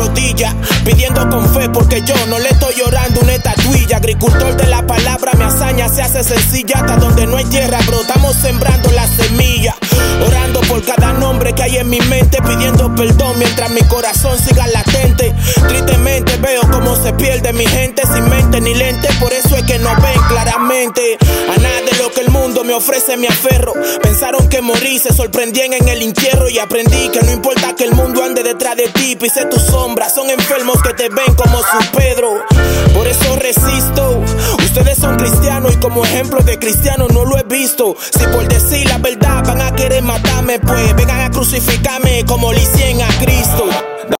rodillas, pidiendo con fe porque yo no le estoy llorando una estatuilla. Agricultor de la palabra, mi hazaña se hace sencilla. Hasta donde no hay tierra, bro, estamos sembrando la semilla. Orando por cada nombre que hay en mi mente, pidiendo perdón mientras mi corazón siga latente. Tristemente veo cómo se pierde mi gente sin mente ni lente, por eso es que no ven claramente. A nada de lo que el mundo me ofrece me aferro. Pensaron que morí, se sorprendían en el entierro. Y aprendí que no importa que el mundo ande detrás de ti, pise tu sombra, son enfermos que te ven como su Pedro. Por eso resisto. Ustedes son cristianos y como ejemplo de cristiano no lo he visto. Si por decir la verdad van a querer matarme, pues vengan a crucificarme como le hicieron a Cristo.